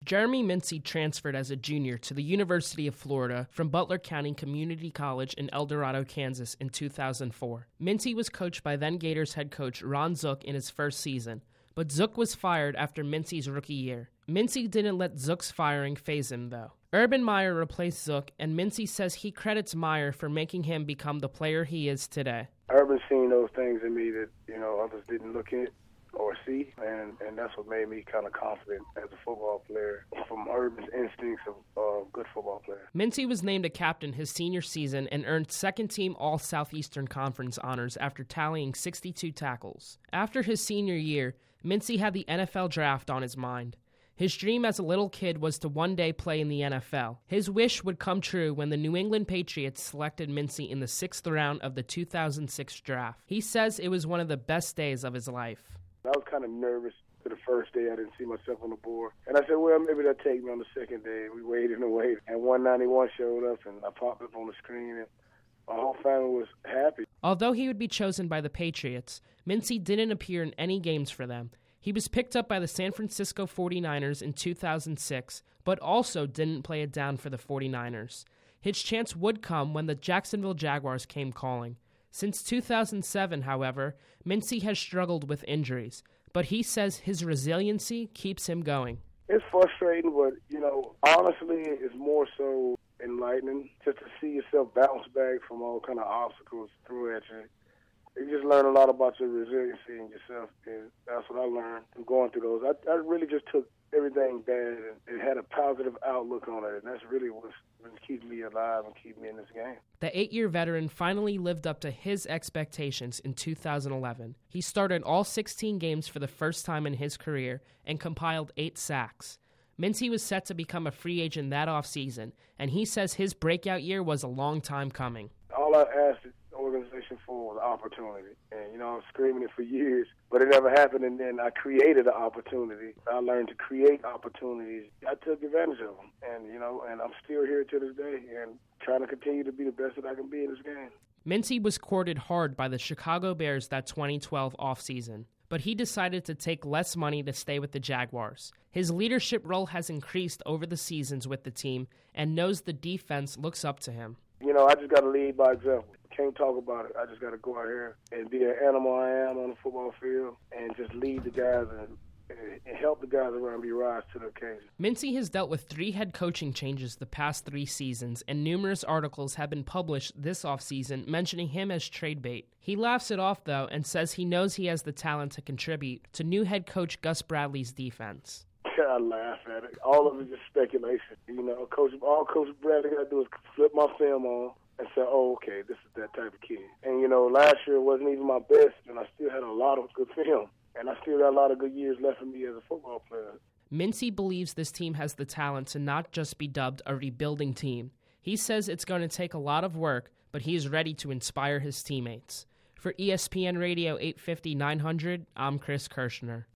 Jeremy Mincey transferred as a junior to the University of Florida from Butler County Community College in El Dorado, Kansas in 2004. Mincey was coached by then Gators head coach Ron Zook in his first season, but Zook was fired after Mincey's rookie year. Mincey didn't let Zook's firing faze him, though. Urban Meyer replaced Zook, and Mincey says he credits Meyer for making him become the player he is today. Urban seen those things in me that, others didn't look at or see, and that's what made me kind of confident as a football player from Urban's instincts of a good football player. Mincey was named a captain his senior season and earned second-team All-Southeastern Conference honors after tallying 62 tackles. After his senior year, Mincey had the NFL draft on his mind. His dream as a little kid was to one day play in the NFL. His wish would come true when the New England Patriots selected Mincey in the 6th round of the 2006 draft. He says it was one of the best days of his life. I was kind of nervous for the first day. I didn't see myself on the board. And I said, well, maybe they'll take me on the second day. We waited and waited. And 191 showed up, and I popped up on the screen, and my whole family was happy. Although he would be chosen by the Patriots, Mincey didn't appear in any games for them. He was picked up by the San Francisco 49ers in 2006, but also didn't play it down for the 49ers. His chance would come when the Jacksonville Jaguars came calling. Since 2007, however, Mincey has struggled with injuries, but he says his resiliency keeps him going. It's frustrating, but, honestly, it's more so enlightening just to see yourself bounce back from all kind of obstacles through at you. You just learn a lot about your resiliency in yourself, and that's what I learned from going through those. I really just took everything bad and had a positive outlook on it, and that's really what's keeping me alive and keeping me in this game. The 8-year veteran finally lived up to his expectations in 2011. He started all 16 games for the first time in his career and compiled 8 sacks. Mincey was set to become a free agent that offseason, and he says his breakout year was a long time coming. All I asked the organization for was opportunity. And, I was screaming it for years, but it never happened. And then I created an opportunity. I learned to create opportunities. I took advantage of them. And, and I'm still here to this day and trying to continue to be the best that I can be in this game. Mincey was courted hard by the Chicago Bears that 2012 offseason, but he decided to take less money to stay with the Jaguars. His leadership role has increased over the seasons with the team and knows the defense looks up to him. I just got to lead by example. Can't talk about it. I just got to go out here and be an animal I am on the football field and just lead the guys and help the guys around me rise to the occasion. Mincey has dealt with 3 head coaching changes the past 3 seasons, and numerous articles have been published this offseason mentioning him as trade bait. He laughs it off, though, and says he knows he has the talent to contribute to new head coach Gus Bradley's defense. I laugh at it. All of it is just speculation. All Coach Bradley got to do is flip my film on and say, oh, okay, this is that type of kid. And, last year wasn't even my best, and I still had a lot of good film. And I still got a lot of good years left for me as a football player. Mincey believes this team has the talent to not just be dubbed a rebuilding team. He says it's going to take a lot of work, but he is ready to inspire his teammates. For ESPN Radio 850-900, I'm Chris Kirshner.